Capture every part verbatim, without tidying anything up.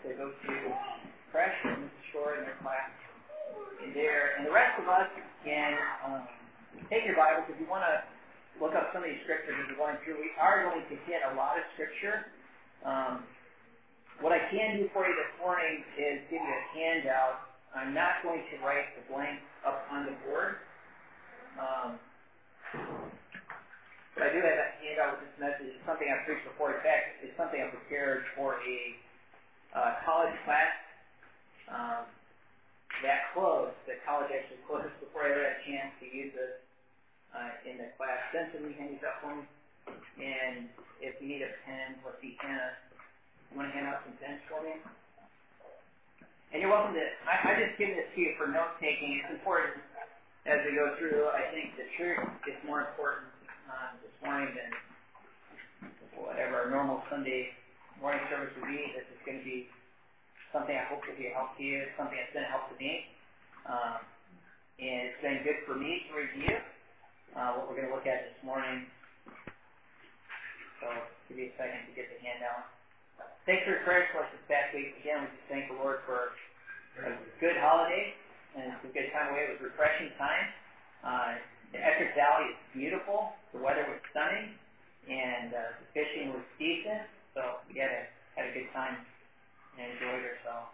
to go to Fresh and Missus Shore in their class in there. And the rest of us can um, take your Bibles if you want to look up some of these scriptures as we're going through. We are going to hit a lot of scripture. Um, what I can do for you this morning is give you a handout. I'm not going to write the blank up on the board. Um, but I do have a handout with this message. It's something I've preached before. In fact, it's something I prepared for a uh, college class. Um, that closed. The college actually closed before I ever had a chance to use this uh, in the class. Send some of these handies up for me. And if you need a pen, let's see, Hannah, you want to hand out some pens for me? And you're welcome to, I, I just give this to you for note taking. It's important as we go through. I think the truth is more important uh, this morning than whatever our normal Sunday morning service would be. This is going to be something I hope will be a help to you. It's something that's been a help to me. Um, and it's been good for me to review uh, what we're going to look at this morning. So give me a second to get the handout. Thanks for your prayers for us this past week. Again, we just thank the Lord for a good holiday, and it's a good time away. It was a refreshing time. Uh, the Essex Valley is beautiful. The weather was stunning, and uh, the fishing was decent. So we had a had a good time and enjoyed ourselves.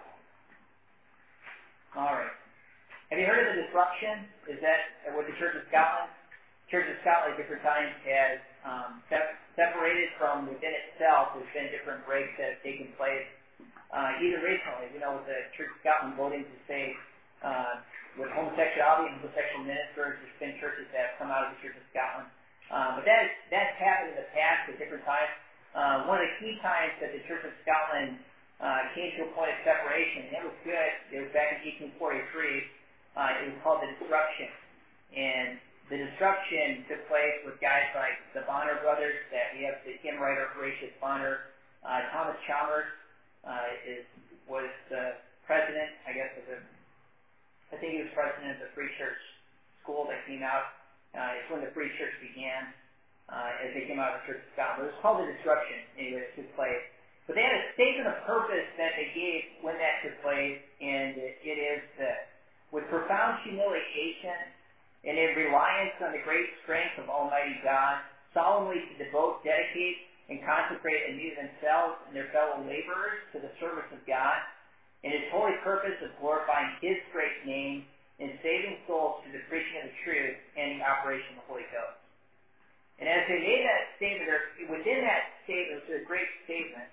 All right. Have you heard of the disruption? Is that with the Church of Scotland? Church of Scotland at different times has um, sep- separated from within itself. There's been different breaks that have taken place. Uh, either recently, you know, with the Church of Scotland voting to say uh, with homosexuality and homosexual ministers, there's been churches that have come out of the Church of Scotland. Uh, but that is, that's happened in the past at different times. Uh, one of the key times that the Church of Scotland uh, came to a point of separation, and it was good, it was back in eighteen forty-three, uh, it was called the Disruption. And the disruption took place with guys like the Bonner brothers, that we have the hymn writer Horatius Bonner. Uh, Thomas Chalmers uh, is was the president, I guess, of the, I think he was president of the Free Church School that came out. Uh, it's when the Free Church began, uh, as they came out of the Church of Scotland. It was called the Disruption, anyway, that took place. But they had a statement of purpose that they gave when that took place, and it, it is that with profound humiliation and in reliance on the great strength of Almighty God, solemnly to devote, dedicate, and consecrate anew themselves and their fellow laborers to the service of God, in His holy purpose of glorifying His great name and saving souls through the preaching of the truth and the operation of the Holy Ghost. And as they made that statement, or within that statement, which is a great statement,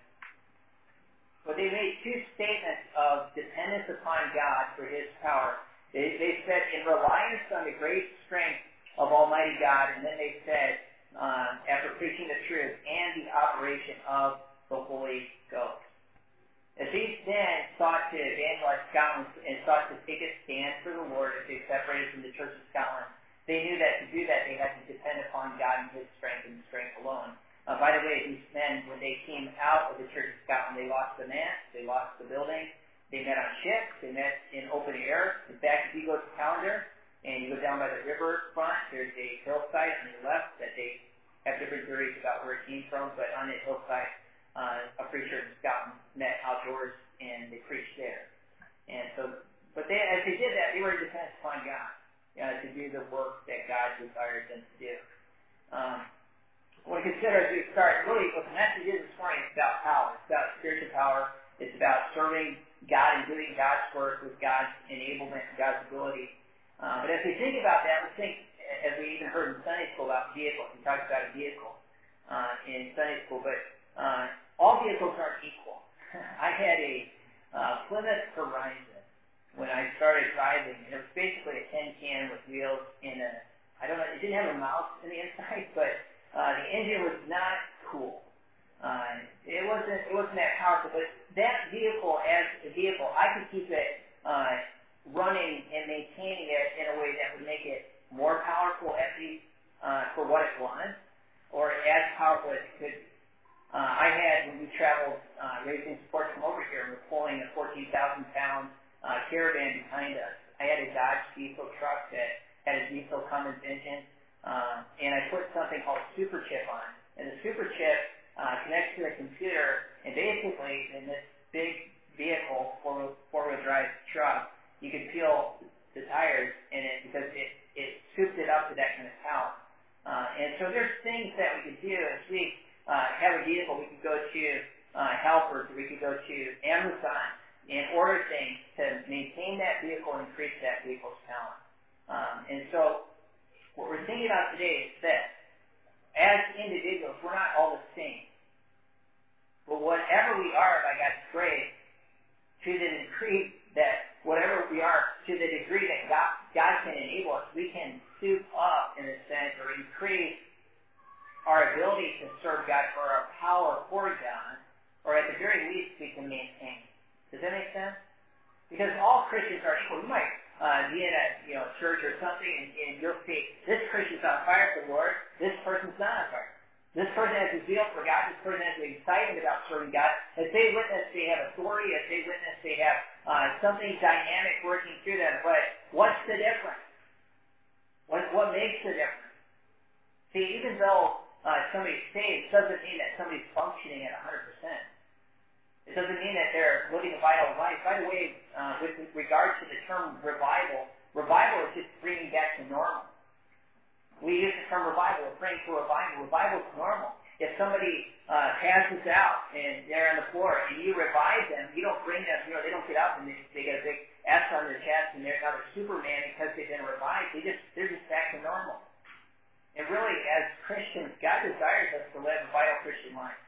but they made two statements of dependence upon God for His power. They, they said, in reliance on the great strength of Almighty God, and then they said, uh, after preaching the truth, and the operation of the Holy Ghost. As these men sought to evangelize Scotland and sought to take a stand for the Lord as they separated from the Church of Scotland, they knew that to do that, they had to depend upon God and His strength and strength alone. Uh, by the way, these men, when they came out of the Church of Scotland, they lost the Mass, they lost the building. They met on ships. They met in open air. In fact, if you go to the calendar and you go down by the river front, there's a hillside on your left that they have different theories about where it came from, but on that hillside, uh, a preacher in Scotland met outdoors and they preached there. And so, but they, as they did that, they were dependent upon God uh, to do the work that God desired them to do. Um, I want to consider as we start, really what the message is this morning is about power. It's about spiritual power. It's about serving God and doing God's work with God's enablement and God's ability. Uh, but as we think about that, let's think, as we even heard in Sunday school, about vehicles. We talked about a vehicle uh, in Sunday school, but uh, all vehicles aren't equal. I had a uh, Plymouth Horizon when I started driving, and it was basically a tin can with wheels and a, I don't know, it didn't have a mouse in the inside, but uh, the engine was not cool. Uh, it wasn't it wasn't that powerful, but that vehicle, as a vehicle, I could keep it uh, running and maintaining it in a way that would make it more powerful, at least uh, for what it was, or as powerful as it could be. Uh, I had, when we traveled uh, raising support from over here, we were pulling a fourteen thousand pound uh, caravan behind us. I had a Dodge diesel truck that had a diesel Cummins engine, uh, and I put something called Super Chip on. And the Super Chip uh, connects to the computer, and basically, in this big drive truck, you can feel the tires in it because it, it scoops it up to that kind of power. Uh, and so there's things that we could do as we uh, have a vehicle. We could go to uh, Helpers, we could go to Amazon and order things to maintain that vehicle and increase that vehicle's power. Um, and so what we're thinking about today is that as individuals, we're not all the same. But whatever we are by God's grace, to the degree that whatever we are, to the degree that God, God can enable us, we can soup up, in a sense, or increase our ability to serve God for our power for God, or at the very least, we can maintain. Does that make sense? Because all Christians are equal. You might uh, be in a you know church or something, and, and you'll see this Christian's on fire for the Lord. This person's not on fire. This person has a zeal for God. This person has an excitement about serving God. As they witness, they have authority. As they witness, they have uh, something dynamic working through them. But what's the difference? What, what makes the difference? See, even though uh, somebody's saved, doesn't mean that somebody's functioning at one hundred percent. It doesn't mean that they're living a vital life. By the way, uh, with regard to the term revival, revival is just bringing back to normal. We use the term revival. We're praying for revival. Revival is normal. If somebody uh, passes out and they're on the floor and you revive them, you don't bring them, you know, they don't get up and they, they get a big S on their chest and they're now they're Superman because they've been revived. They just, they're just back to normal. And really, as Christians, God desires us to live a vital Christian life.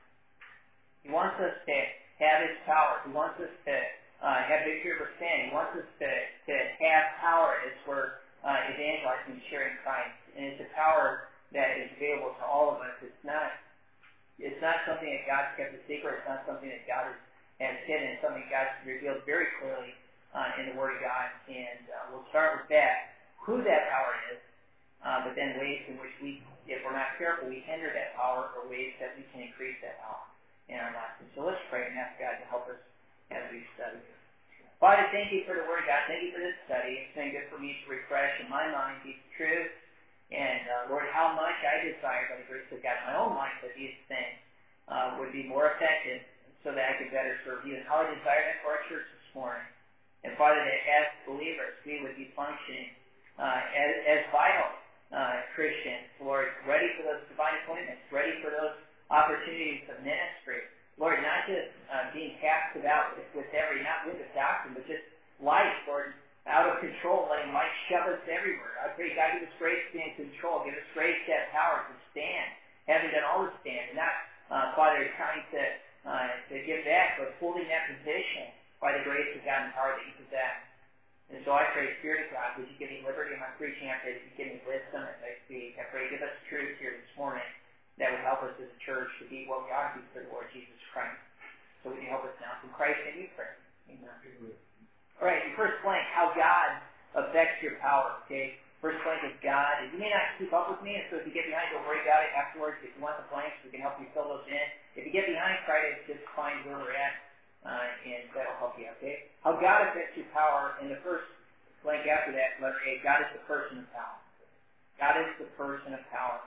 He wants us to have His power. He wants us to uh, have victory over sin. He wants us to, to have power as we're uh, evangelizing and sharing Christ. And it's a power that is available to all of us. It's not it's not something that God's kept a secret. It's not something that God has, has hidden. It's something God's revealed very clearly uh, in the Word of God. And uh, we'll start with that, who that power is, uh, but then ways in which we, if we're not careful, we hinder that power, or ways that we can increase that power in our lives. And so let's pray and ask God to help us as we study. Father, thank you for the Word of God. Thank you for this study. It's been good for me to refresh in my mind these truths. And, uh, Lord, how much I desire, by the grace of God, in my own life, that these things uh, would be more effective so that I could better serve you. And how I desire that for our church this morning. And, Father, that as believers, we would be functioning uh, as, as vital uh, Christians, Lord, ready for those divine appointments, ready for those opportunities of ministry. Lord, not just uh, being cast about with, with every, not with the doctrine, but just life, Lord, out of control, letting life shove us everywhere. I pray, God, give us grace to be in control. Give us grace to have power to stand, having done all to stand. And not, uh, Father, trying to, uh, to give back, but holding that position by the grace of God and power that you possess. And so I pray, Spirit of God, would you give me liberty in my preaching? I pray that you give me wisdom as I speak. I pray, give us truth here this morning that would help us as a church to be what we ought to be for the Lord Jesus Christ. So would you help us now? From Christ, and we pray. Amen. All right, your first blank, how God affects your power, okay? First blank is God. And you may not keep up with me, and so if you get behind, don't worry about it afterwards. If you want the blanks, we can help you fill those in. If you get behind, try to just find where we're at, uh, and that'll help you, okay? How God affects your power, and the first blank after that, letter A, God is the person of power. God is the person of power.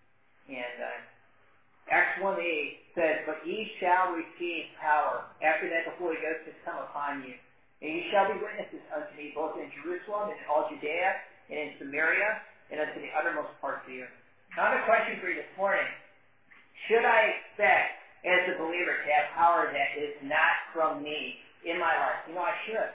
And uh, Acts one eight says, but ye shall receive power. After that, the Holy Ghost has come upon you. And you shall be witnesses unto me, both in Jerusalem, and in all Judea, and in Samaria, and unto the uttermost parts of the earth. Now, I have a question for you this morning. Should I expect, as a believer, to have power that is not from me in my life? You know, I should.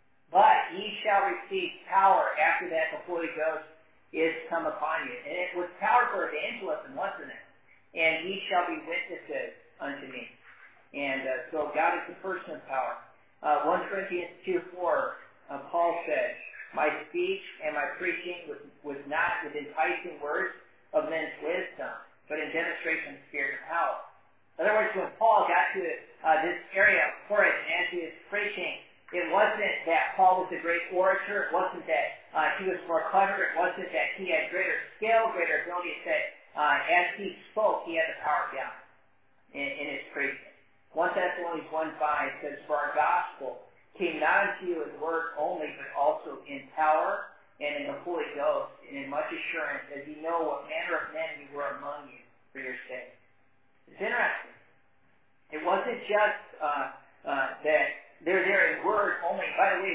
But ye shall receive power after that the Holy Ghost is come upon you. And it was power for evangelism, wasn't it? And ye shall be witnesses unto me. And uh, so God is the person of power. Uh, First Corinthians two four, uh, Paul said, my speech and my preaching was, was not with enticing words of men's wisdom, but in demonstration of the Spirit of power. In other words, when Paul got to uh, this area of Corinth, and as he was preaching, it wasn't that Paul was a great orator. It wasn't that uh, he was more clever. It wasn't that he had greater skill, greater ability. It said, uh, as he spoke, he had the power of God in, in his preaching. First Thessalonians one five says, for our gospel came not unto you in word only, but also in power and in the Holy Ghost, and in much assurance, as you know what manner of men we were among you for your sake. It's interesting. It wasn't just uh, uh, that they're there in word only. By the way,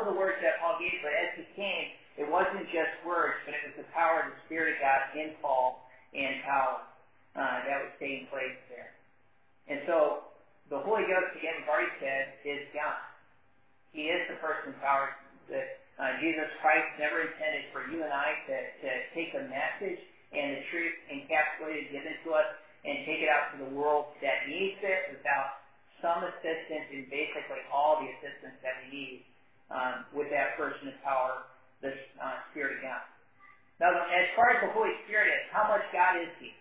of the words that Paul gave, but as he came, it wasn't just words, but it was the power of the Spirit of God in Paul and power uh, that was taking place there. And so the Holy Ghost, again, we've already said, is God. He is the person power that uh, Jesus Christ never intended for you and I to, to take the message and the truth encapsulated, given to us, and take it out to the world that needs it without some assistance in basically all the assistance that we need um, with that person of power, the uh, Spirit of God. Now, as far as the Holy Spirit is, how much God is He?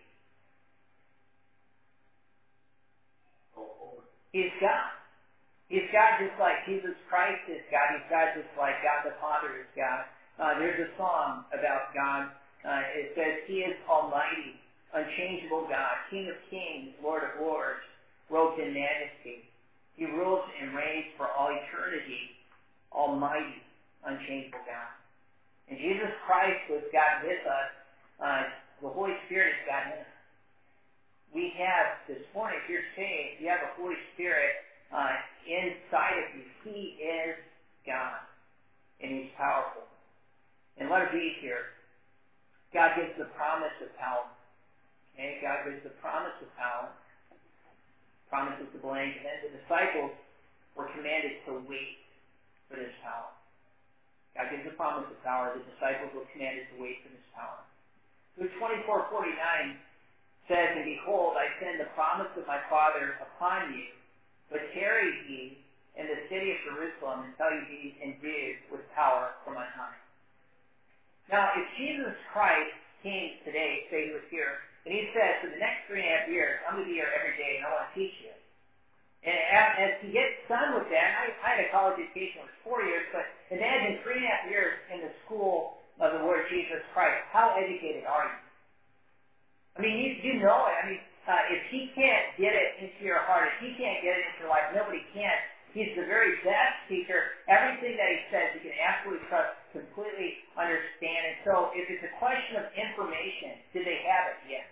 He's God. He's God just like Jesus Christ is God. He's God just like God the Father is God. Uh, there's a song about God. Uh, it says, He is Almighty, unchangeable God, King of kings, Lord of lords, robed in majesty. He rules and reigns for all eternity, Almighty, unchangeable God. And Jesus Christ was God with us. Uh, the Holy Spirit is God in us. We have, this morning, if you're saved, you have the Holy Spirit uh, inside of you. He is God, and He's powerful. And letter B here, God gives the promise of power. Okay, God gives the promise of power. Promise is the blank. And then the disciples were commanded to wait for this power. God gives the promise of power. The disciples were commanded to wait for this power. Luke twenty-four forty-nine says, And behold, I send the promise of my Father upon you, but tarry ye in the city of Jerusalem until you be endued with power from on high. Now, if Jesus Christ came today, say He was here, and He said, for the next three and a half years, I'm going to be here every day and I want to teach you. And as He gets done with that, I, I had a college education, it was four years, but imagine three and a half years in the school of the Lord Jesus Christ. How educated are you? I mean, you, you know it. I mean, uh, if He can't get it into your heart, if He can't get it into your life, nobody can. He's the very best teacher. Everything that He says, you can absolutely trust, completely understand. And so, if it's a question of information, did they have it? Yes.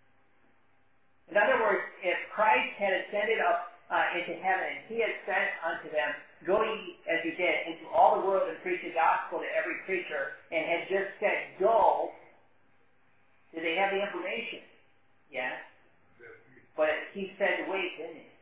In other words, if Christ had ascended up uh, into heaven, and He had said unto them, Go ye, as you did, into all the world and preach the gospel to every creature, and had just said, Go, did they have the information? Yes. But He said to wait, didn't He?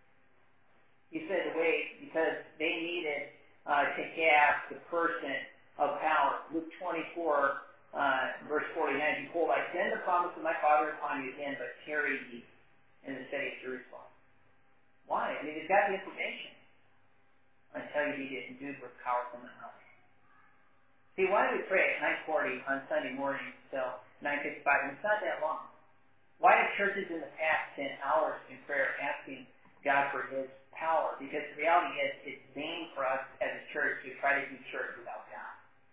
He said to wait because they needed uh, to have the person of power. Luke twenty-four, uh, verse forty-nine, Behold, I send the promise of my Father upon you again, but tarry ye in the city of Jerusalem. Why? I mean, they've got the information until you be endued with power from the high. See, why do we pray at nine forty on Sunday morning till nine fifty-five? And it's not that long. Why have churches in the past spent hours in prayer asking God for His power? Because the reality is, it's vain for us as a church to try to do church without God.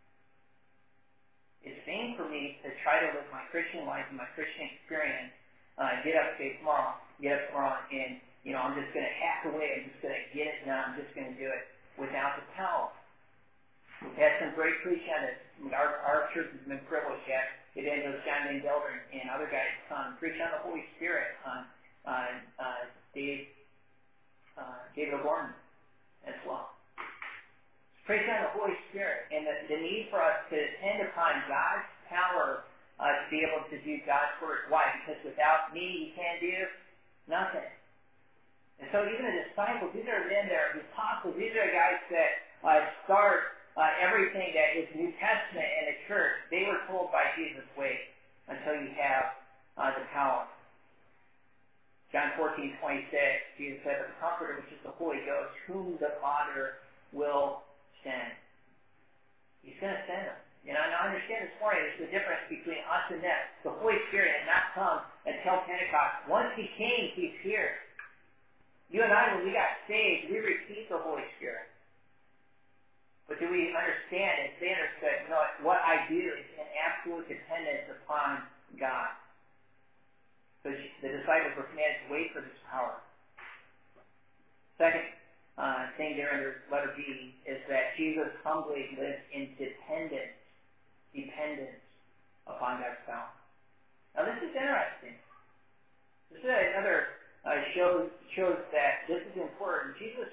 It's vain for me to try to live my Christian life and my Christian experience, uh, get up, say tomorrow, get up tomorrow, and, you know, I'm just going to hack away, I'm just going to get it done, I'm just going to do it without the power. We've had some great preaching on this. Our, our church has been privileged at Evangelist John Van Gelder and other guys come um, preach on the Holy Spirit, on uh, uh, Dave, uh, David O'Gorman as well. Preach on the Holy Spirit and the, the need for us to depend upon God's power uh, to be able to do God's work. Why? Because without me, you can't do nothing. And so even the disciples, these are men that are the apostles, these are guys that uh, start Uh, everything that is New Testament in the church. They were told by Jesus, wait until you have uh, the power. John fourteen twenty-six, Jesus said, the Comforter, which is the Holy Ghost, whom the Father will send. He's going to send him. You know, now understand this morning, there's the difference between us and them. The Holy Spirit had not come until Pentecost. Once He came, He's here. You and I, when we got saved, we received the Holy Spirit. But do we understand and they understood, you know, what I do is an absolute dependence upon God. So the disciples were commanded to wait for this power. Second uh, thing there under letter B is that Jesus humbly lived in dependence, dependence upon God's power. Now this is interesting. This is another uh, shows shows that this is important. Jesus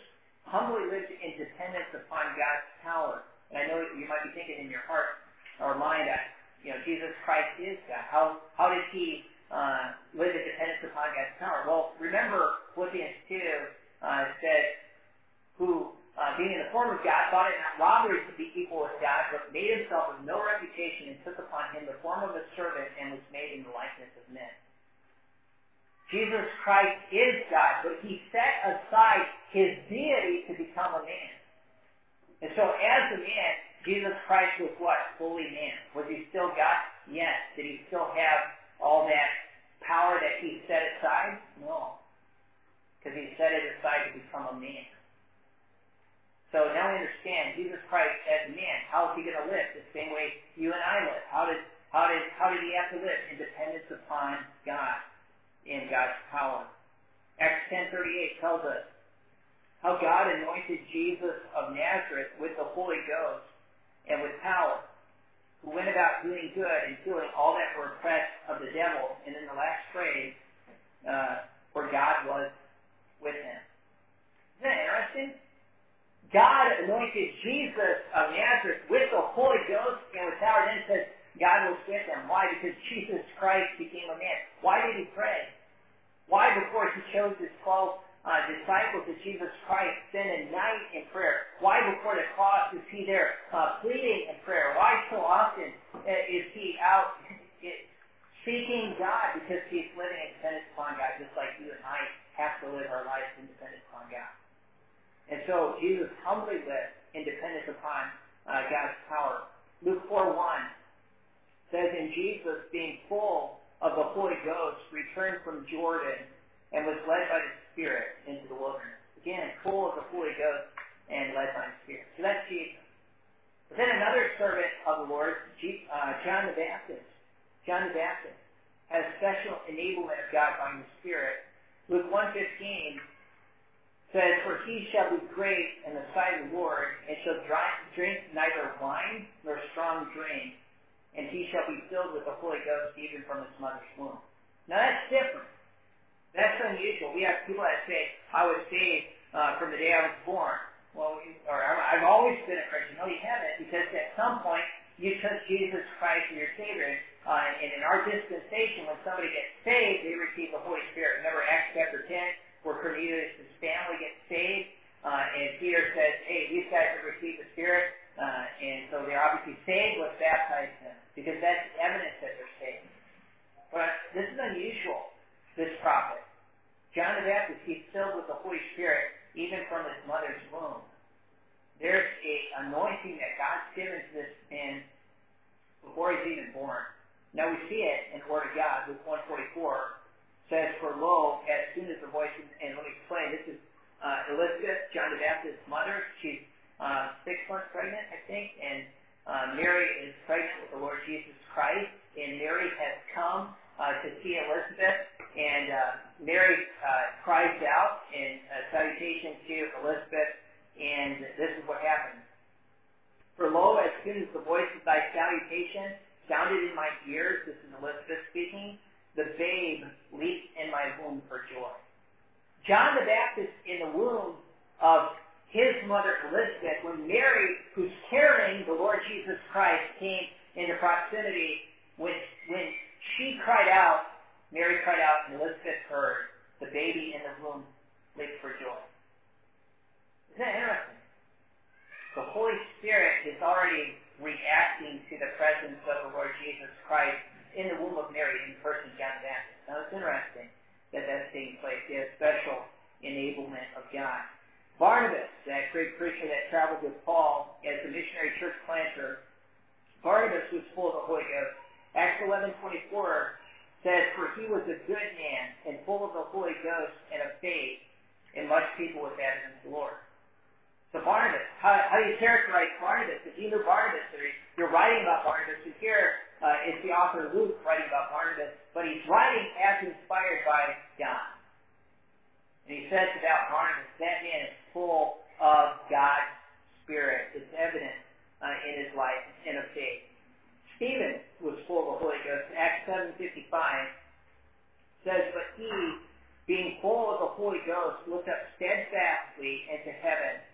humbly lived in dependence upon God's power. And I know you might be thinking in your heart or mind that, you know, Jesus Christ is God. How how did he uh, live in dependence upon God's power? Well, remember Philippians two uh, said, who, uh, being in the form of God, thought it not robbery to be equal with God, but made himself of no reputation and took upon him the form of a servant and was made in the likeness of men. Jesus Christ is God, but he set aside his deity to become a man. And so as a man, Jesus Christ was what? Fully man. Was he still God? Yes. Did he still have all that power that he set aside? No. Because he set it aside to become a man. So now we understand Jesus Christ as a man. How is he going to live? The same way you and I live. How did how did how did he have to live? In dependence upon God, in God's power. Acts ten thirty-eight tells us how God anointed Jesus of Nazareth with the Holy Ghost and with power, who went about doing good and healing all that were oppressed of the devil. And in the last phrase, uh, where God was with him. Isn't that interesting? God anointed Jesus of Nazareth with the Holy Ghost and with power. Then it says God was with him. Why? Because Jesus Christ became a man. Why did he pray? Why, before he chose his twelve uh, disciples, did Jesus Christ spend a night in prayer? Why, before the cross, is he there uh, pleading in prayer? Why so often uh, is he out seeking God? Because he's living in dependence upon God, just like you and I have to live our lives in dependence upon God. And so Jesus humbly lived in dependence upon uh, God's power. Luke four one says, and Jesus, being full of the Holy Ghost, returned from Jordan and was led by the Spirit into the wilderness. Again, full of the Holy Ghost and led by the Spirit. So that's Jesus. But then another servant of the Lord, uh, John the Baptist. John the Baptist has special enablement of God by the Spirit. Luke one fifteen says, for he shall be great in the sight of the Lord, and shall drink neither wine nor strong drink, and he shall be filled with the Holy Ghost even from his mother's womb. Now that's different. That's unusual. We have people that say, I was saved uh, from the day I was born. Well, or I've always been a Christian. No, you haven't, because at some point you took Jesus Christ as your Savior. Uh, and in our dispensation, when somebody gets saved, they receive the Holy Spirit. Remember Acts chapter ten, where Cornelius' family gets saved, uh, and Peter says, hey, these guys have received the Spirit, uh, and so they're obviously saved. Let's baptize them, because that's evidence that they're saved. But this is unusual, this prophet. John the Baptist, he's filled with the Holy Spirit, even from his mother's womb. There's a anointing that God's given to this man before he's even born. Now we see it in the Word of God. Luke one forty-four says, for lo, as soon as the voice, and let me explain, this is uh, Elizabeth, John the Baptist's mother. She's uh, six months pregnant, I think, and uh, Mary is pregnant with the Lord Jesus Christ, and Mary has come uh, to see Elizabeth, and uh, Mary uh, cries out in uh, salutation to Elizabeth, and this is what happens. For lo, as soon as the voice of thy salutation sounded in my ears, this is Elizabeth speaking, the babe leaped in my womb for joy. John the Baptist in the womb of his mother Elizabeth, when Mary, who's carrying the Lord Jesus Christ, came into proximity, when, when she cried out, Mary cried out, and Elizabeth heard, the baby in the womb leaped for joy. Isn't that interesting? The Holy Spirit is already reacting to the presence of the Lord Jesus Christ in the womb of Mary, in person John the Baptist. Now it's interesting that that's taking place. He has special enablement of God. Barnabas, that great preacher that traveled with Paul as a missionary church planter, Barnabas was full of the Holy Ghost. Acts eleven twenty-four says, for he was a good man and full of the Holy Ghost and of faith, and much people with evidence of the Lord. So Barnabas, how, how do you characterize Barnabas? If you knew Barnabas, or you're writing about Barnabas, and here uh, is the author Luke writing about Barnabas, but he's writing as inspired by God. And he says about Barnabas, that man is full of God's Spirit. It's evident uh, in his life and of faith. Stephen was full of the Holy Ghost. Acts seven fifty-five says, but he, being full of the Holy Ghost, looked up steadfastly into heaven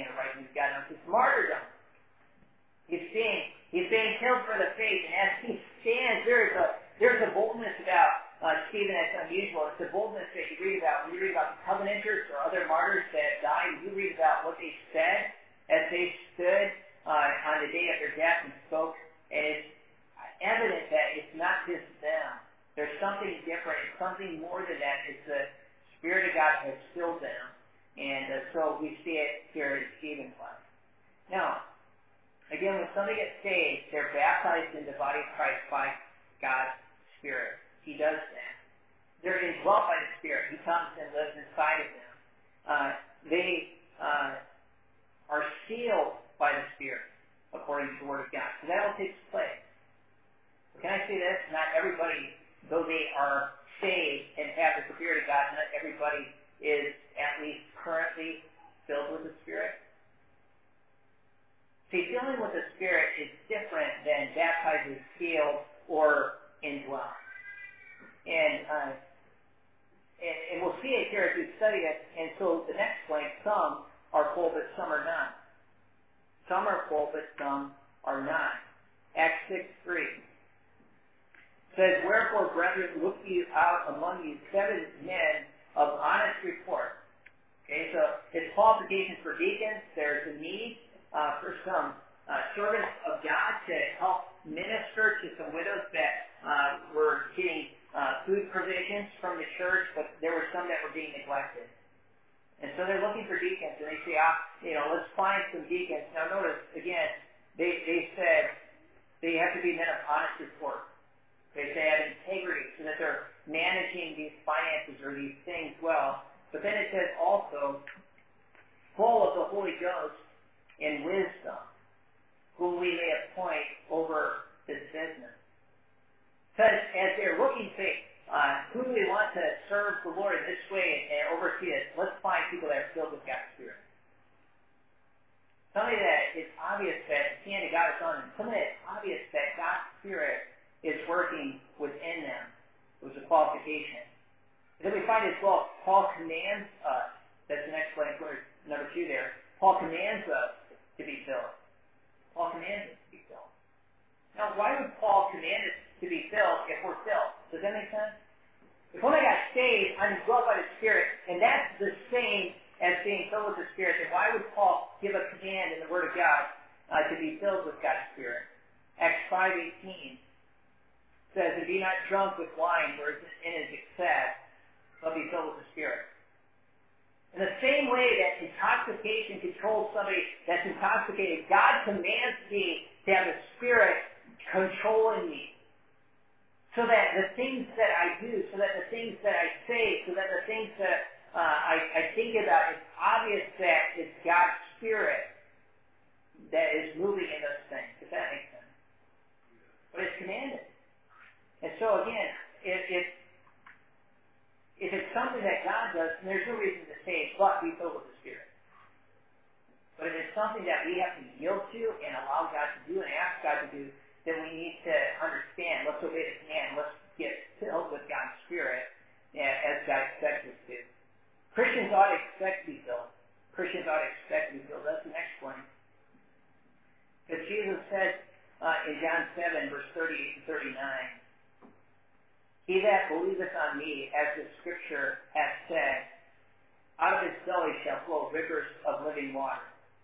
standing right with God. Now, it's martyrdom. He's being he's being killed for the faith, and as he stands, there's a there's a boldness about uh, Stephen that's unusual. It's a boldness that you read about when you read about the Covenanters or other martyrs that died. You read about what they said as they stood uh, on the day of their death and spoke, and it's evident that it's not just them. There's something different. It's something more than that. It's the Spirit of God has filled them. And uh, so we see it here at Stephen's life. Now, again, when somebody gets saved, they're baptized in the body of Christ by God's Spirit. He does that. They're indwelt by the Spirit. He comes and lives inside of them. Uh, they uh, are sealed by the Spirit, according to the Word of God. So that all takes place. Can I say this? Not everybody, though they are saved and have the Spirit of God, not everybody is at least currently filled with the Spirit. See, filling with the Spirit is different than baptized, sealed, or indwelt. And, uh, and and we'll see it here as we study it. And so the next point, some are full, but some are not. Some are full, but some are not. Acts six three. Says, wherefore, brethren, look ye out among you seven men of honest report. Okay, so it's qualifications for deacons. There's a need uh, for some uh, servants of God to help minister to some widows that uh, were getting uh, food provisions from the church, but there were some that were being neglected. And so they're looking for deacons, and they say, ah, you know, let's find some deacons. Now notice, again, they, they said they have to be men of honest report. They say have integrity so that they're managing these finances or these things well. But then it says also, full of the Holy Ghost and wisdom, whom we may appoint over this business. Because as they're looking to uh, who do we want to serve the Lord this way and, and oversee it, let's find people that are filled with God's Spirit. Somebody that it's obvious that the hand of God is on them. Somebody that's obvious that God's Spirit is working within them. It was a qualification. And then we find as well, Paul commands us, that's the next point, number two there, Paul commands us to be filled. Paul commands us to be filled. Now, why would Paul command us to be filled if we're filled? Does that make sense? If when I got saved, I'm indwelt by the Spirit, and that's the same as being filled with the Spirit, then why would Paul give a command in the Word of God uh, to be filled with God's Spirit? Acts five eighteen says, and be not drunk with wine where in is excess, but be filled with the Spirit. In the same way that intoxication controls somebody that's intoxicated, God commands me to have the Spirit controlling me. So that the things that I do, so that the things that I say, so that the things that uh, I, I think about, it's obvious that it's God's Spirit that is moving in those things. Does that make sense? But it's commanded. And so again, if, if, if it's something that God does, then there's no reason to say, but be filled with the Spirit. But if it's something that we have to yield to and allow God to do and ask God to do, then we need to understand, let's obey the command, let's get filled with God's Spirit as God expects us to. Christians ought to expect to be filled. Christians ought to expect to be filled. That's the next point. Because Jesus said uh, in John seven, verse thirty-eight and thirty-nine, he that believeth on me, as the Scripture hath said, out of his belly shall flow rivers of living water.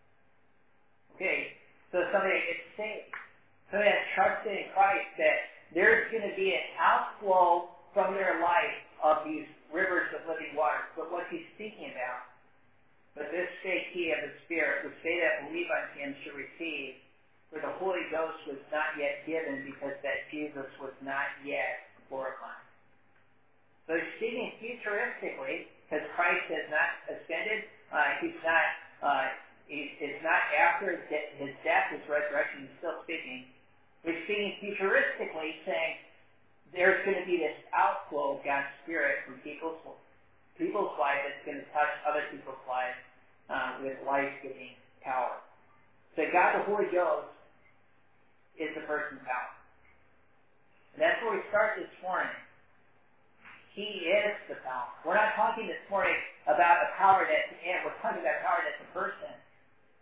Okay, so somebody that gets saved, somebody that's trusted in Christ, that there's going to be an outflow from their life of these rivers of living water. But what's he speaking about? But this spake he of the Spirit, which they that believe on him shall receive, for the Holy Ghost was not yet given, because that Jesus was not yet glorified. So he's speaking futuristically, because Christ has not ascended. Uh, he's not. Uh, he's, it's not after his, de- his death, his resurrection. He's still speaking. He's speaking futuristically, saying there's going to be this outflow of God's Spirit from people's people's lives that's going to touch other people's lives uh, with life-giving power. So God, the Holy Ghost, is the person's power. And that's where we start this morning. He is the power. We're not talking this morning about a power that's in, we're talking about a power that's a person.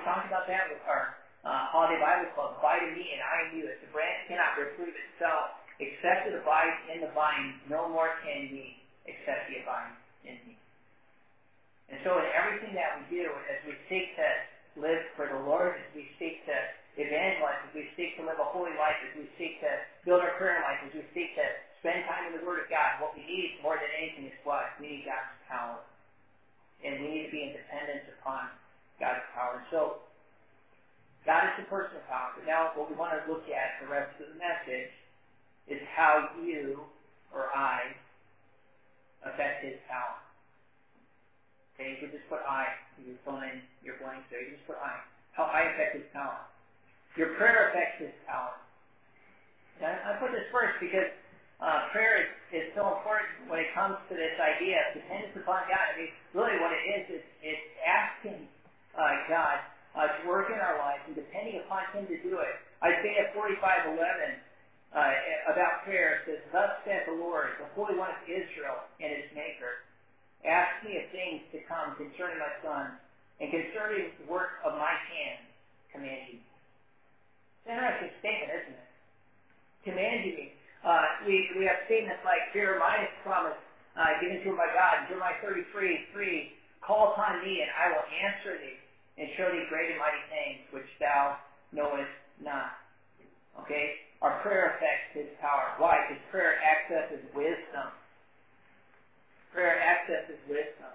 talked about that with our uh, holiday Bible club. Abide in me and I in you. As the branch cannot bear fruit of itself, except it abides in the vine, no more can ye, except ye abide in me. And so in everything that we do, as we seek to live for the Lord, as we seek to evangelize, as we seek to live a holy life, as we seek to build our prayer life, as we seek to spend time in the Word of God, what we need more than anything is what? We need God's power. And we need to be in dependence upon God's power. So, God is the person of power. But now what we want to look at the rest of the message is how you or I affect His power. Okay, you can just put I. You fill in your blanks there. You just put I. How I affect His power. Your prayer affects His power. Now, I put this first because Uh, prayer is, is so important when it comes to this idea of dependence upon God. I mean, really what it is, is it's asking uh, God uh, to work in our lives and depending upon Him to do it. Isaiah forty-five eleven uh, about prayer says, "Thus saith the Lord, the Holy One of Israel and His Maker, ask me of things to come concerning my sons, and concerning the work of my hands, command you." It's an interesting statement, isn't it? Command you. Uh, we, we have statements like Jeremiah's promise uh, given to him by God. Jeremiah thirty-three three, "Call upon me, and I will answer thee, and show thee great and mighty things which thou knowest not." Okay? Our prayer affects His power. Why? Because prayer accesses wisdom. Prayer accesses wisdom.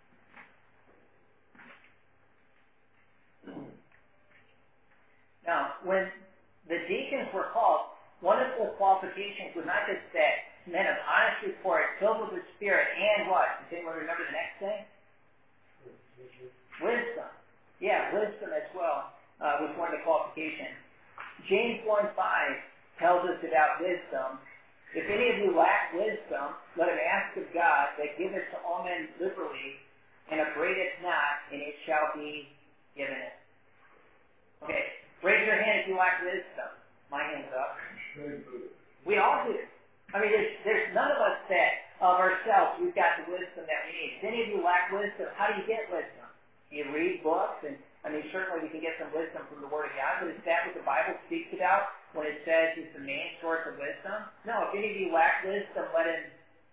Now, when the deacons were called, one of the qualifications was not just that men of honest report, filled with the Spirit, and what? Does anyone remember the next thing? Wisdom. Yeah, wisdom as well uh, was one of the qualifications. James one five tells us about wisdom. "If any of you lack wisdom, let him ask of God, that giveth to all men liberally, and upbraideth not, and it shall be given him." Okay, raise your hand if you lack wisdom. My hand's up. We all do. I mean, there's, there's none of us that, of ourselves, we've got the wisdom that we need. If any of you lack wisdom, how do you get wisdom? You read books, and I mean, certainly we can get some wisdom from the Word of God, but is that what the Bible speaks about when it says He's the main source of wisdom? No, if any of you lack wisdom, let him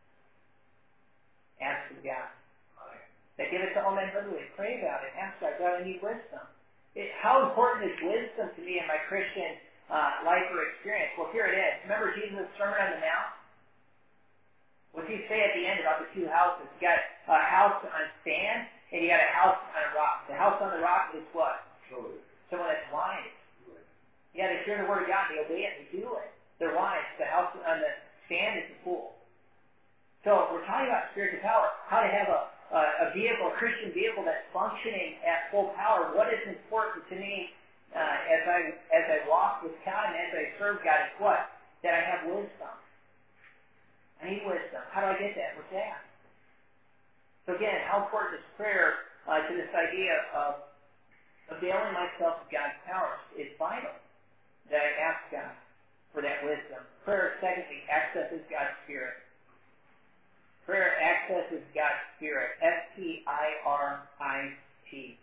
ask of God. That give it to all men liberally. Pray about it. Ask God, God, I need wisdom. It, how important is wisdom to me in my Christian Uh, life or experience? Well, here it is. Remember Jesus' Sermon on the Mount? What did He say at the end about the two houses? You got a house on sand, and you got a house on a rock. The house on the rock is what? Someone that's wise. Yeah, they hear the Word of God, they obey it, they do it. They're wise. The house on the sand is the fool. So we're talking about spiritual power, how to have a, a, a vehicle, a Christian vehicle that's functioning at full power. What is important to me Uh, as I as I walk with God and as I serve God, is what? That I have wisdom. I need wisdom. How do I get that? What's that? So again, how important is prayer uh, to this idea of availing myself of God's power? It's vital that I ask God for that wisdom. Prayer, secondly, accesses God's Spirit. Prayer accesses God's Spirit. S P I R I T.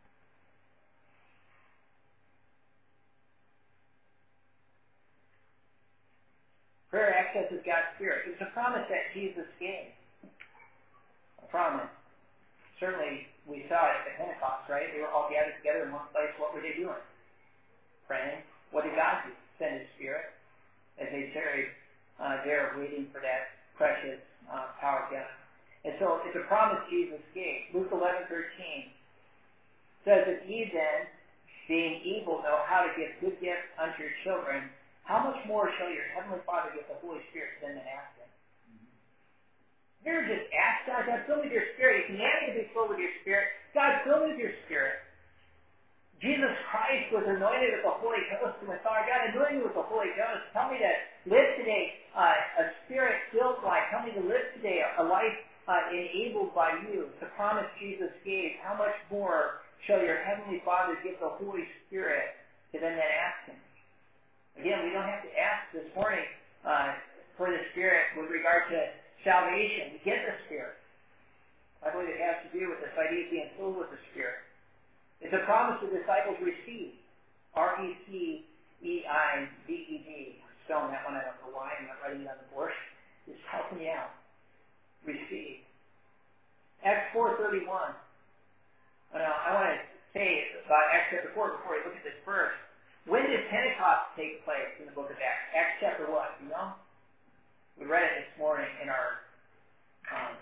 Prayer accesses God's Spirit. It's a promise that Jesus gave. A promise. Certainly, we saw it at Pentecost, right? They were all gathered together in one place. What were they doing? Praying. What did God do? Send His Spirit as they tarried uh, there waiting for that precious uh, power of God. And so, it's a promise Jesus gave. Luke eleven thirteen says, "If ye then, being evil, know how to give good gifts unto your children, how much more shall your Heavenly Father give the Holy Spirit to them that ask Him?" Mm-hmm. You ever just ask God, God, fill me with your Spirit. You command me to be filled with your Spirit. God, fill me with your Spirit. Jesus Christ was anointed with the Holy Ghost and with fire. God, anoint me with the Holy Ghost. Tell me to live today uh, a Spirit-filled life. Tell me to live today a life uh, enabled by you. It's a promise Jesus gave. How much more shall your Heavenly Father give the Holy Spirit to them that ask Him? Again, we don't have to ask this morning uh, for the Spirit with regard to salvation. We get the Spirit. I believe it has to do with this idea of being filled with the Spirit. It's a promise the disciples received. R E C E I V E D. I'm spelling that one. I don't know why. I'm not writing it on the board. Just helping me out. Receive. Acts four thirty-one. Now, I want to say about Acts chapter four before we look at this verse. When did Pentecost take place in the book of Acts? Acts chapter what? You know? We read it this morning in our um,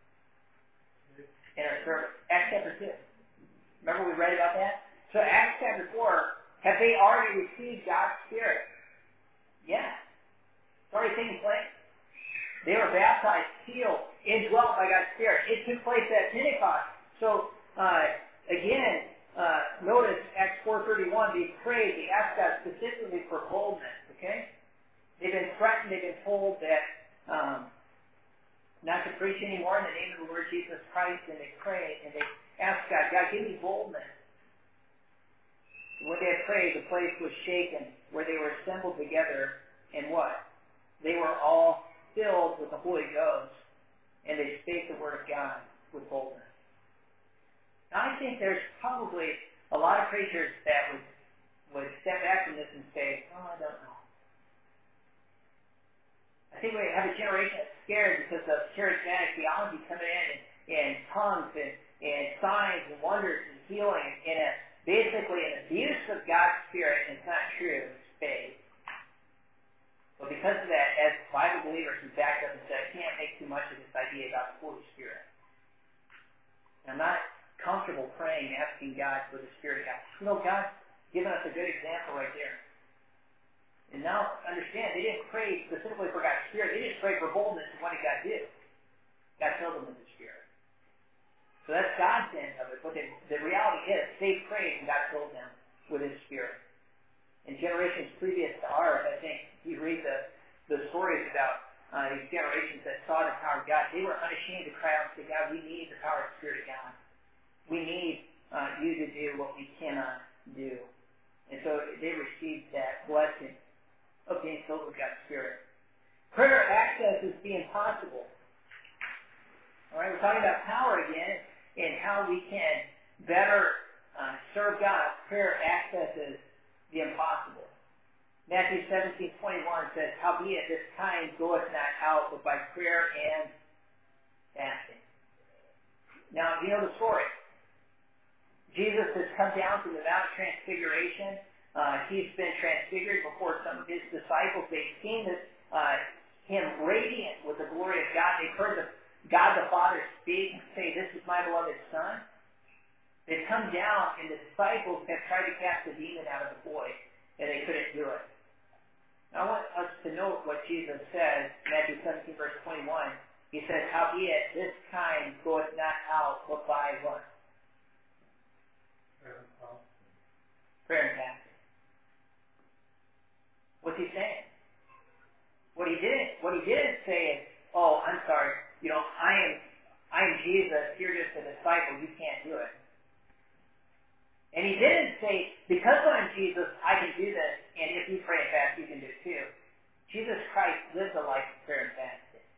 in our service. Acts chapter two. Remember we read about that? So Acts chapter four, have they already received God's Spirit? Yes. It's already taken place. They were baptized, sealed, indwelt by God's Spirit. It took place at Pentecost. So, uh, again, uh, notice Acts four thirty-one, they prayed, they asked God specifically for boldness, okay? They've been threatened, they've been told that um, not to preach anymore in the name of the Lord Jesus Christ, and they prayed, and they asked God, God, give me boldness. When they had prayed, the place was shaken, where they were assembled together, and what? They were all filled with the Holy Ghost, and they spake the word of God with boldness. Now, I think there's probably a lot of preachers that would, would step back from this and say, oh, I don't know. I think we have a generation that's scared because of charismatic theology coming in and, and tongues and, and signs and wonders and healing and a, basically an abuse of God's Spirit, and it's not true, it's fake. But because of that, as Bible believers, we backed up and said, I can't make too much of this idea about the Holy Spirit. And I'm not comfortable praying and asking God for the Spirit of God. You know, God's given us a good example right there. And now, understand, they didn't pray specifically for God's Spirit. They didn't pray for boldness. And what did God do? God filled them with the Spirit. So that's God's end of it. But the, the reality is, they prayed and God filled them with His Spirit. In generations previous to ours, I think, you read the, the stories about uh, these generations that saw the power of God. They were unashamed to cry out and say, God, we need the power of the Spirit of God. We need uh, you to do what we cannot do. And so they received that blessing of being filled with God's Spirit. Prayer access is the impossible. All right, we're talking about power again and how we can better uh, serve God. Prayer accesses the impossible. Matthew seventeen twenty-one says, howbeit this kind goeth not out but by prayer and fasting. Now, you know the story. Jesus has come down from the Mount of Transfiguration. Uh, he's been transfigured before some of his disciples. They've seen this, uh, him radiant with the glory of God. They've heard the, God the Father speak and say, this is my beloved Son. They've come down, and the disciples have tried to cast the demon out of the boy, and they couldn't do it. Now, I want us to note what Jesus says in Matthew seventeen, verse twenty-one. He says, howbeit this kind goeth not out but by what? Prayer and fasting. Prayer and fasting. What's he saying? What he didn't, what he didn't say is, oh, I'm sorry, you know, I am, I am Jesus, you're just a disciple, you can't do it. And he didn't say, because I'm Jesus, I can do this, and if you pray and fast, you can do it too. Jesus Christ lived a life of prayer and fasting.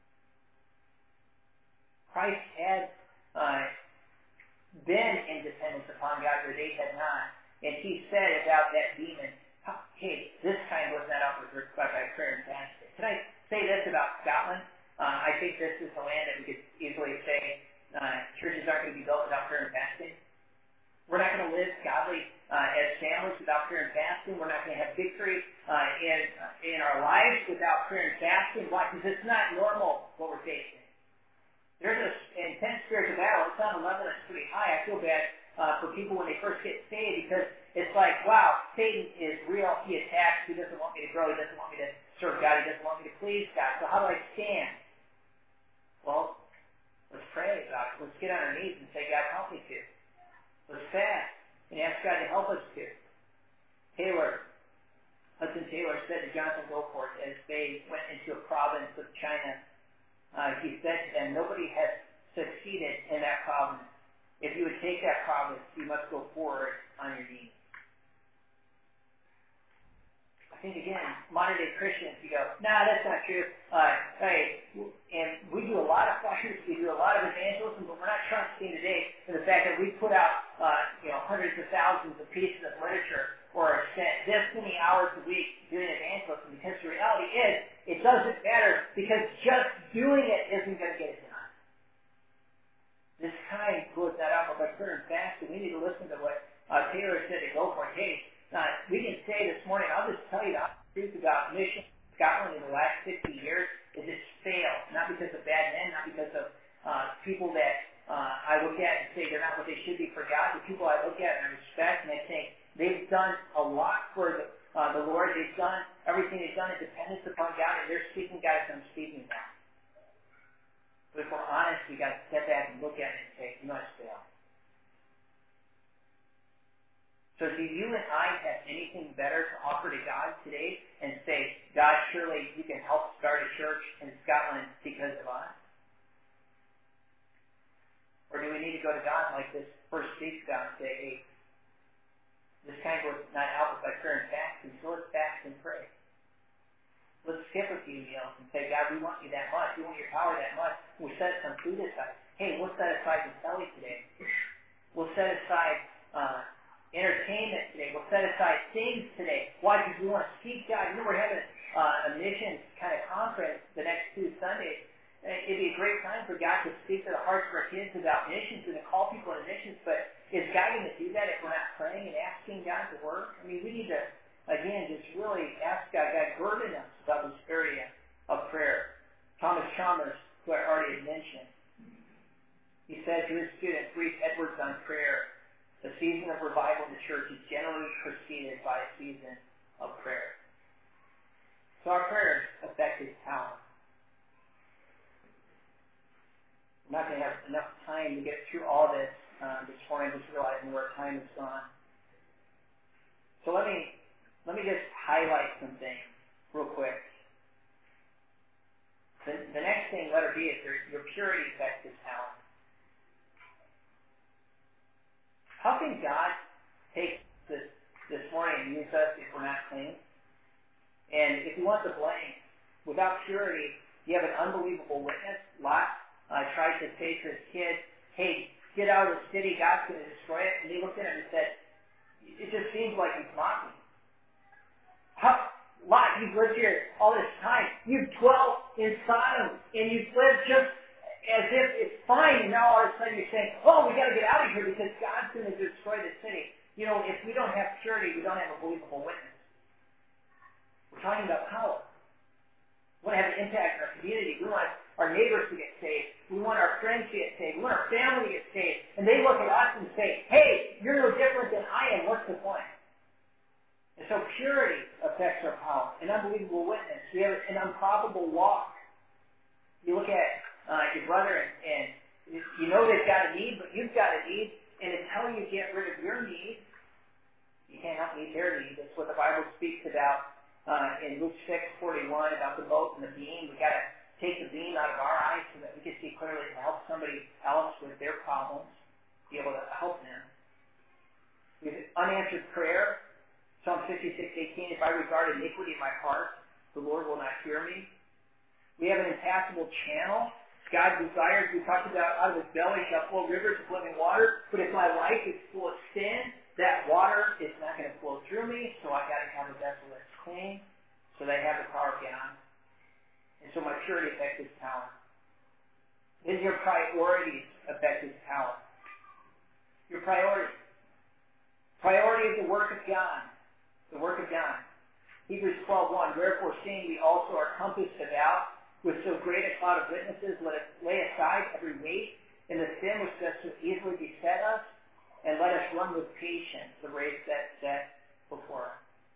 Christ had uh, been in dependence upon God where they had not. And he said about that demon, hey, this kind was not out but by prayer and fasting. Can I say this about Scotland? Uh, I think this is a land that we could easily say uh, churches aren't going to be built without prayer and fasting. We're not going to live godly uh, as families without prayer and fasting. We're not going to have victory uh, in uh, in our lives without prayer and fasting. Why? Because it's not normal what we're facing. There's an intense spiritual battle. It's on a level that's pretty high. I feel bad uh, for people when they first get saved because it's like, wow, Satan is real. He attacks. He doesn't want me to grow. He doesn't want me to serve God. He doesn't want me to please God. So how do I stand? Well, let's pray about it. Let's get on our knees and say, God, help me to. Let's fast and ask God to help us to. Taylor, Hudson Taylor said to Jonathan Goforth as they went into a province of China, uh, he said to them, nobody has succeeded in that province. If you would take that province, you must go forward on your knees. I think, again, modern-day Christians, you go, nah, that's not true. Uh, hey, and we do a lot of flyers, we do a lot of evangelism, but we're not trusting today in the fact that we put out uh, you know, hundreds of thousands of pieces of literature or spent this many hours a week doing evangelism, because the reality is, it doesn't matter, because just doing it isn't going to get it done. This kind goes that out by prayer and fasting. We need to listen to what uh, Taylor said at Go For It. Hey, uh, we can say this morning, I'll just tell you the truth about mission in Scotland in the last sixty years is it's failed. Not because of bad men, not because of uh, people that uh, I look at and say they're not what they should be for God. The people I look at and I respect, and I think they've done a lot for the, uh, the Lord. They've done everything they've done in dependence upon God, and they're speaking God as I'm speaking about. But if we're honest, we got to step back and look at it and say, you know, it's failed. So do you and I have anything better to offer to God today and say, God, surely you can help start a church in Scotland because of us? Or do we need to go to God like this first speaks about and say, hey, this kind goes not out by prayer and fasting, so let's fast and pray. Let's skip a few meals and say, God, we want you that much. We want your power that much. We'll set some food aside. Hey, we'll set aside the telly today. We'll set aside uh, entertainment today. We'll set aside things today. Why? Because we want to seek God. You know, we're having uh, a missions kind of conference the next two Sundays. It'd be a great time for God to speak to the hearts of our kids about missions and to call people into missions. But is God going to do that if we're not praying and asking God to work? I mean, we need to, again, just really ask God, God, burden us about this area of prayer. Thomas Chalmers, who I already had mentioned, he said to his student, Reed Edwards, on prayer, the season of revival in the church is generally preceded by a season of prayer. So our prayers affect his power. I'm not going to have enough time to get through all this uh, this morning, just realizing where time has gone. So let me let me just highlight some things real quick. The, the next thing, letter B, is your, your purity affects his talent. How can God take this this morning and use us if we're not clean? And if you want the blame, without purity, you have an unbelievable witness. Lot uh, tried to say to his kid, hey, get out of the city, God's going to destroy it. And they looked at him and said, it just seems like he's mocking. How, Lot, you've lived here all this time. You've dwelt in Sodom, and you've lived just as if it's fine. And now all of a sudden you're saying, oh, we got to get out of here because God's going to destroy the city. You know, if we don't have purity, we don't have a believable witness. We're talking about power. We want to have an impact in our community. We want our neighbors to get saved. We want our friends to get saved. We want our family to get saved. And they look at us and say, hey, you're no different than I am. What's the point? And so purity affects our power. An unbelievable witness. We have an improbable walk. You look at uh, your brother and, and you know they've got a need, but you've got a need. And until you get rid of your need, you can't help meet their need. That's what the Bible speaks about uh, in Luke six forty-one about the boat and the beam. We've got to take the beam out of our eyes so that we can see clearly to help somebody else with their problems, be able to help them. We have unanswered prayer. Psalm fifty-six eighteen, if I regard iniquity in my heart, the Lord will not hear me. We have an impassable channel. God desires, we talked about, out of his belly shall flow rivers of living water, but if my life is full of sin, that water is not going to flow through me, so I've got to have a vessel that's clean, so that I have the power of God. And so my purity affects his power. Then your priorities affect his power. Your priorities. Priority is the work of God. The work of God. Hebrews twelve one, wherefore seeing we also are compassed about with so great a cloud of witnesses, let us lay aside every weight and the sin which does so easily beset us, and let us run with patience the race that's set before us.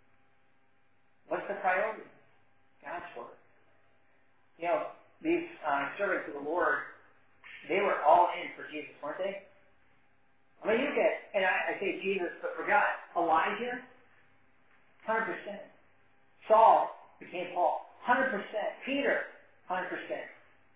What's the priority? God's work. You know, these uh, servants of the Lord, they were all in for Jesus, weren't they? I mean, you get, and I, I say Jesus, but for God, Elijah, one hundred percent. Saul became Paul, one hundred percent. Peter, one hundred percent.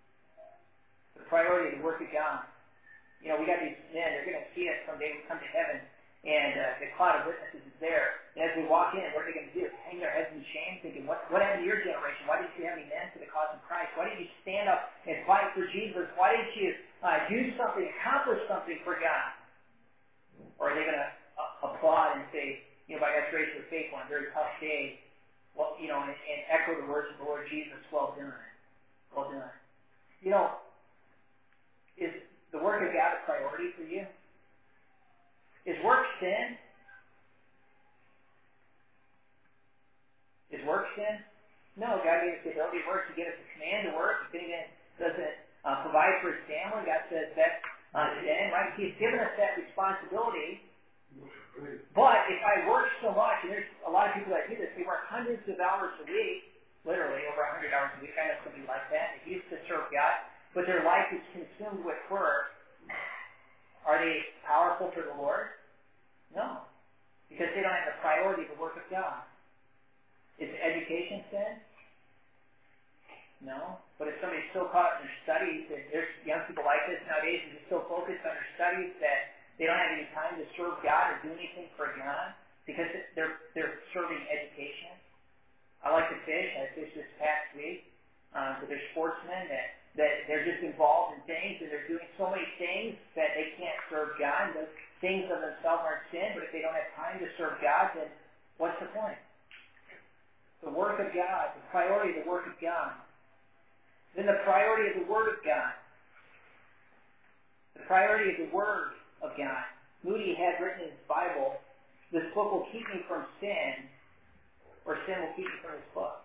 The priority of the work of God. You know, we got these men, they're going to see us someday when we come to heaven, and uh, the cloud of witnesses is there. And as we walk in, what are they going to do? Hang their heads in shame, thinking, what, what happened to your generation? Why didn't you have any men for the cause of Christ? Why didn't you stand up and fight for Jesus? Why didn't you uh, do something, accomplish something for God? Or are they going to uh, applaud and say, you know, by God's grace we're faithful on a very tough day, well, you know, and, and echo the words of the Lord Jesus, well done, well done. You know, is the work of God a priority for you? Is work sin? Is work sin? No, God gave us the ability to work. He gave us the command to work. If anyone doesn't uh, provide for his family, God says that's uh, sin, right? He's given us that responsibility. But if I work so much, and there's a lot of people that do this, they work hundreds of hours a week, literally over one hundred hours a week. I know somebody like that. They used to serve God, but their life is consumed with work. Are they powerful for the Lord? No, because they don't have the priority of the work of God. Is education sin? No. But if somebody's so caught up in their studies, and there's young people like this nowadays, and they're so focused on their studies that they don't have any time to serve God or do anything for God because they're they're serving education. I like to fish. I fished this past week. Um, but there's sportsmen that, that they're just involved in things, and they're doing so many things that they can't serve God. Those things of themselves aren't sin, but if they don't have time to serve God, then what's the point? The work of God, the priority of the work of God. Then the priority of the Word of God. The priority of the Word of God. Moody had written in his Bible, this book will keep me from sin, or sin will keep me from this book.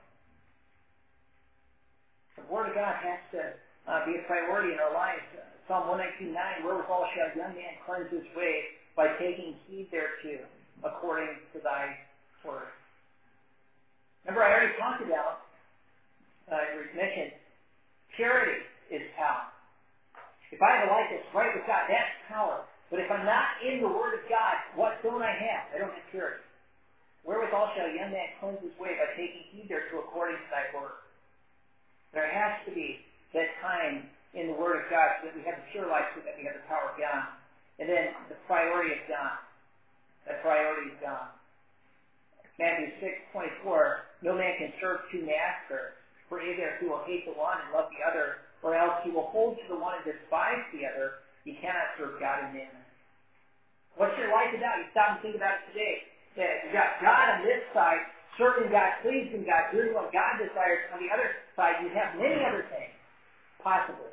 The Word of God has to uh, be a priority in our lives. Psalm one nineteen nine, wherewithal shall a young man cleanse his way by taking heed thereto, according to thy word. Remember, I already talked about, uh, mentioned, purity is power. If I have a life that's right with God, that's power. But if I'm not in the Word of God, what don't I have? I don't have purity. Wherewithal shall a young man cleanse his way by taking heed thereto according to thy word. There has to be that time in the Word of God so that we have the pure life, so that we have the power of God. And then the priority of God. The priority of God. Matthew six twenty-four, no man can serve two masters, for either he will hate the one and love the other, or else he will hold to the one and despise the other. You cannot serve God and mammon. What's your life about? You stop and think about it today. That you got God on this side, serving God, pleasing God, doing what God desires. On the other side, you have many other things, possibly.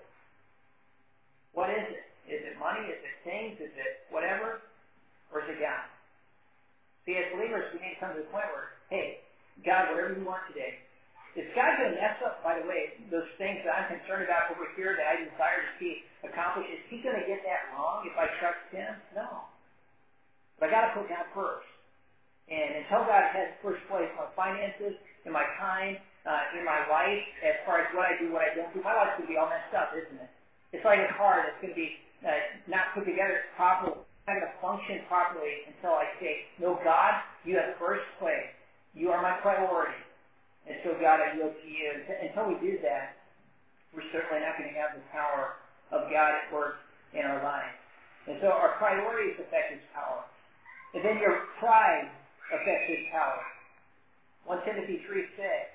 What is it? Is it money? Is it things? Is it whatever? Or is it God? See, as believers, we need to come to the point where, hey, God, whatever you want today. Is God going to mess up, by the way, those things that I'm concerned about over here that I desire to see accomplished? Is he going to get that wrong if I trust him? No. But I got to put God first. And until God has first place in my finances, in my time, uh, in my life, as far as what I do, what I don't do, my life's going to be all messed up, isn't it? It's like a car that's going to be uh, not put together properly. It's not going to function properly until I say, no, God, you have first place. You are my priority. And so, God, I yield to you. Until we do that, we're certainly not going to have the power of God at work in our lives. And so our priorities affect his power. And then your pride affects his power. First Timothy three six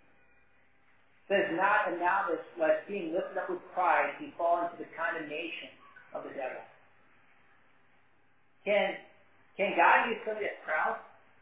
says, not a novice, lest being lifted up with pride, he fall into the condemnation of the devil. Can, can God use somebody that's proud?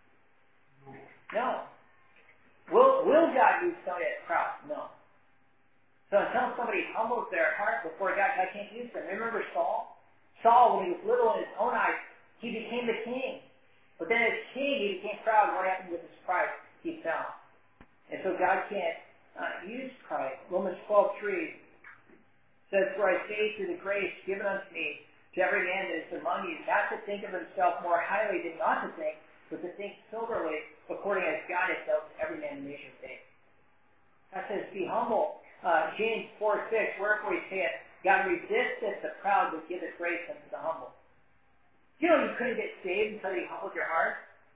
No. Will, will God use somebody that's proud? No. So until somebody humbles their heart before God, God can't use them. Remember Saul? Saul, when he was little in his own eyes, he became the king. But then as king, he became proud. What happened with his pride? He fell. And so God can't uh, use pride. Romans twelve three says, for I say through the grace given unto me to every man that is among you, not to think of himself more highly than he ought to think, but to think soberly, according as God has dealt to every man in measure of faith. That says, be humble. Uh, James four six, wherefore he saith, God resisteth the proud, but giveth grace unto the humble. You know you couldn't get saved until you humbled your heart?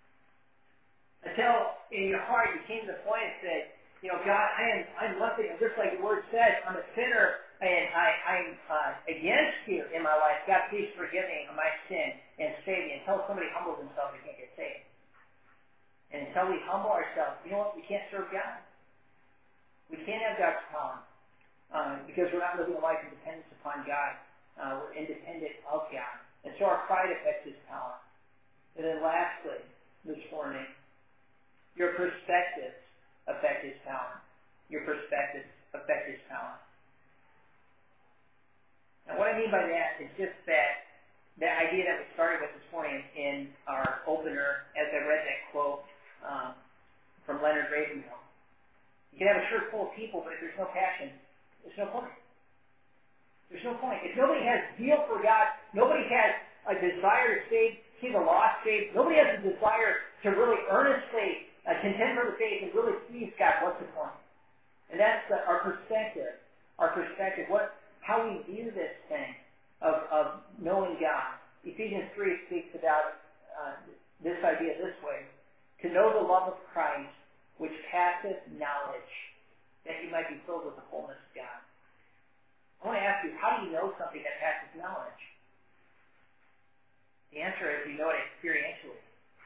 Until in your heart you came to the point and said, you know, God, I am I'm nothing. And just like the word says, I'm a sinner and I, I'm uh, against you in my life. God, please forgive me of my sin and save me. Until somebody humbles himself, they can't get saved. And until we humble ourselves, you know what? We can't serve God. We can't have God's power uh, because we're not living a life of dependence upon God. Uh, we're independent of God. And so our pride affects His power. And then lastly, this morning, your perspectives affect His power. Your perspectives affect His power. Now what I mean by that is just that, that idea that we started with this morning in our opener as I read that quote um, from Leonard Ravenhill. You can have a church full of people, but if there's no passion, there's no point. There's no point. If nobody has zeal for God, nobody has a desire to save, see the lost saved, nobody has a desire to really earnestly uh, contend for the faith and really please God, what's the point? And that's the, our perspective. Our perspective, what, how we view this thing of, of knowing God. Ephesians three speaks about uh, this idea this way: to know the love of Christ, which passeth knowledge, that you might be filled with the fullness of God. I want to ask you, how do you know something that passes knowledge? The answer is you know it experientially.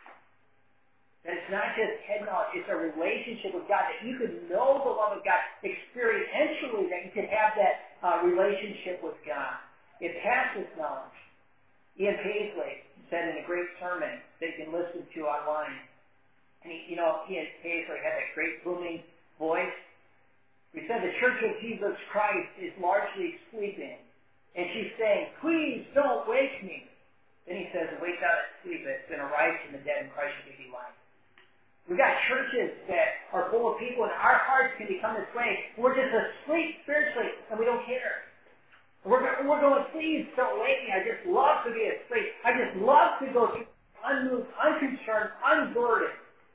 That it's not just head knowledge, it's a relationship with God, that you could know the love of God experientially, that you could have that uh, relationship with God. It passes knowledge. Ian Paisley said in a great sermon that you can listen to online, and he, you know, Ian Paisley had that great booming voice. He said the Church of Jesus Christ is largely sleeping, and she's saying, please don't wake me. Then he says, wake out of sleep, it's going to rise from the dead, and Christ will give you life. We've got churches that are full of people, and our hearts can become this way. We're just asleep spiritually, and we don't care. We're, we're going, please don't wake me. I just love to be asleep. I just love to go through unmoved, unconcerned, unburdened.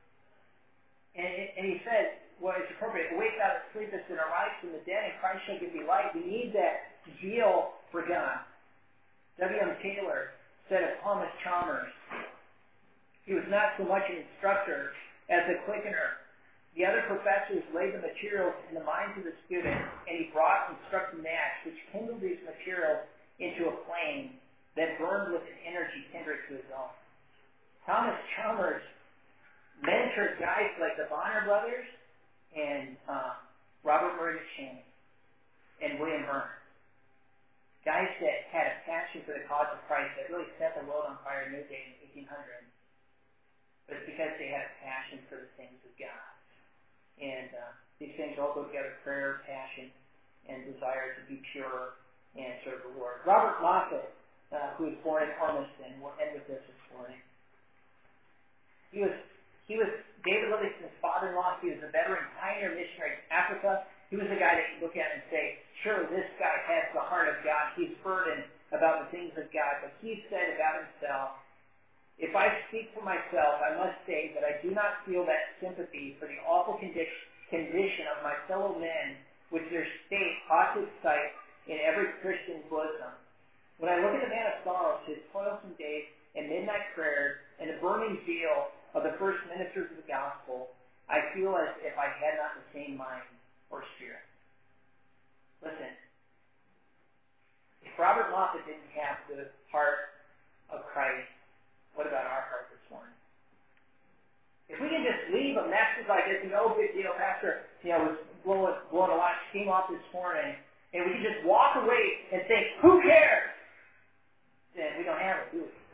And, and he said, well, it's appropriate. Wake out of sleep, it's going to rise from the dead, and Christ shall give you life. We need that zeal for God. W M Taylor said of Thomas Chalmers, he was not so much an instructor as a quickener. The other professors laid the materials in the minds of the students, and he brought and struck the match, which kindled these materials into a flame that burned with an energy kindred to his own. Thomas Chalmers mentored guys like the Bonner brothers and uh, Robert Murray McCheyne and William Byrne. Guys that had a passion for the cause of Christ that really set the world on fire in Newgate in eighteen hundred. But it's because they had a passion for the things of God. And uh, these things all go together: prayer, passion, and desire to be pure and serve the Lord. Robert Moffat, uh, who was born in Ormiston, we'll end with this this morning. He was he was David Livingston's father-in-law. He was a veteran pioneer missionary in Africa. He was the guy that you look at and say, sure, this guy has the heart of God. He's burdened about the things of God. But he said about himself, if I speak for myself, I must say that I do not feel that sympathy for the awful condition of my fellow men which their state ought to excite in every Christian bosom. When I look at the man of sorrows, his toilsome days and midnight prayers, and the burning zeal of the first ministers of the gospel, I feel as if I had not the same mind or spirit. Listen, if Robert Moffat didn't have the heart of Christ, what about our heart this morning? If we can just leave a message like this, no big deal, Pastor, you know, was blowing, blowing a lot of steam off this morning, and we can just walk away and think, who cares? Then we don't have it, do we?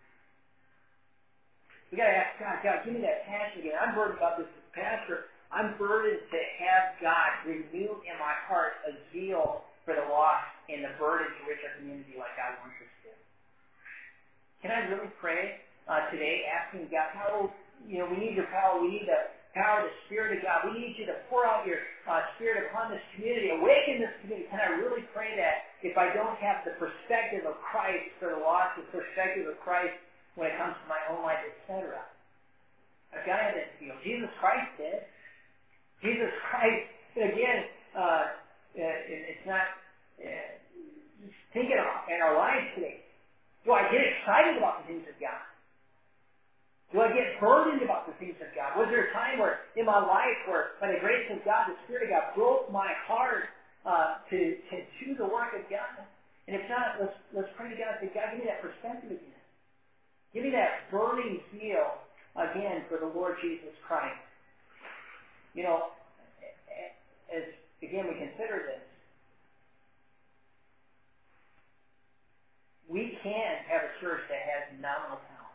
We got to ask God, God, give me that passion again. I'm burdened about this as pastor. I'm burdened to have God renew in my heart a zeal for the lost and the burden to reach our community like God wants us to. Can I really pray uh, today, asking God, how, you know, we need your power. We need the power of the Spirit of God. We need you to pour out your uh, Spirit upon this community, awaken this community. Can I really pray that if I don't have the perspective of Christ for the lost, the perspective of Christ when it comes to my own life, et cetera? I've got to have that feel. Jesus Christ did. Jesus Christ, again, uh, it's not, uh, think in our, in our lives today. Do I get excited about the things of God? Do I get burdened about the things of God? Was there a time where, in my life, where, by the grace of God, the Spirit of God broke my heart uh, to, to do the work of God? And if not, let's, let's pray to God and say, God, give me that perspective again. Give me that burning zeal again for the Lord Jesus Christ. You know, as, again, we consider this, we can have a church that has nominal power.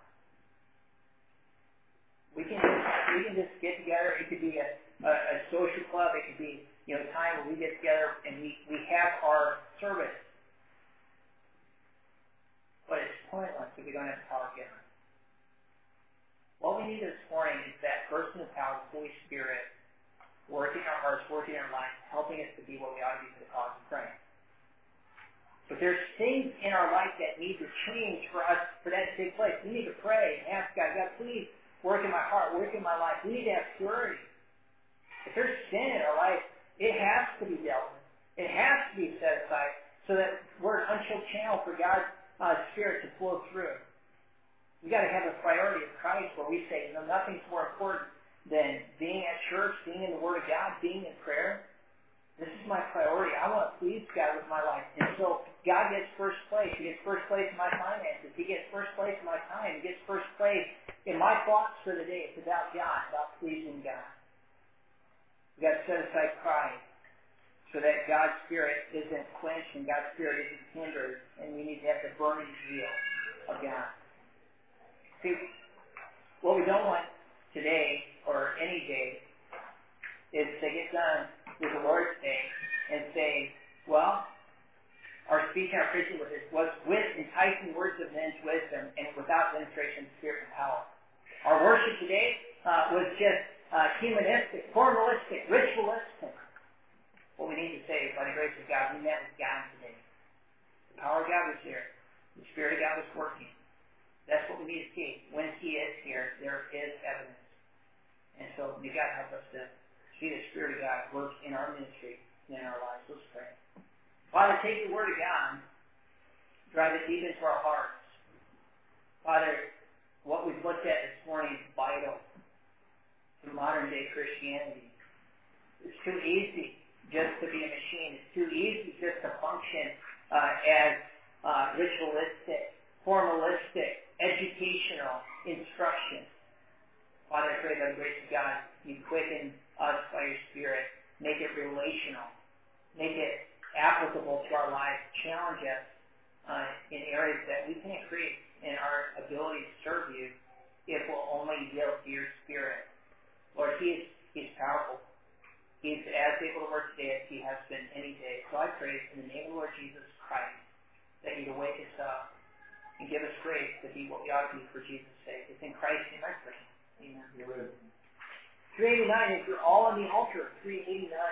We can just, we can just get together. It could be a, a, a social club. It could be, you know, time where we get together and we, we have our service. But it's pointless if we don't have power given. What we need this morning is that person of power, the Holy Spirit, working in our hearts, working in our lives, helping us to be what we ought to be for the cause of Christ. But there's things in our life that need to change for us, for that to take place. We need to pray and ask God, God, please work in my heart, work in my life. We need to have purity. If there's sin in our life, it has to be dealt with. It has to be set aside so that we're an unchoked channel for God's uh, Spirit to flow through. We've got to have a priority of Christ where we say, you know, nothing's more important than being at church, being in the Word of God, being in prayer. This is my priority. I want to please God with my life. And so God gets first place. He gets first place in my finances. He gets first place in my time. He gets first place in my thoughts for the day. It's about God, about pleasing God. We've got to set aside pride so that God's Spirit isn't quenched and God's Spirit isn't hindered. And we need to have the burning zeal of God. See, what we don't want today or any day is to get done with the Lord's Day and say, well, our speech and our preaching was, was with enticing words of men's wisdom and without demonstration of spirit and power. Our worship today uh, was just uh, humanistic, formalistic, ritualistic. What we need to say is, by the grace of God, we met with God today. The power of God was here. The Spirit of God was working. That's what we need to see. When He is here, there is evidence. And so may God help us to see the Spirit of God work in our ministry and in our lives. Let's pray. Father, take the Word of God, drive it deep into our hearts. Father, what we've looked at this morning is vital to modern day Christianity. It's too easy just to be a machine. It's too easy just to function uh, as uh, ritualistic, formalistic, educational instruction. Father, I pray by the grace of God, you quicken us by your Spirit. Make it relational. Make it applicable to our lives. Challenge us uh, in areas that we can increase in our ability to serve you if we'll only yield to your Spirit. Lord, He is He's powerful. He's as able to work today as He has been any day. So I pray in the name of the Lord Jesus Christ that You'd wake us up and give us grace to be what we ought to be for Jesus' sake. It's in Christ's name I pray. Amen. three eighty-nine, if you're all on the altar, three eighty-nine.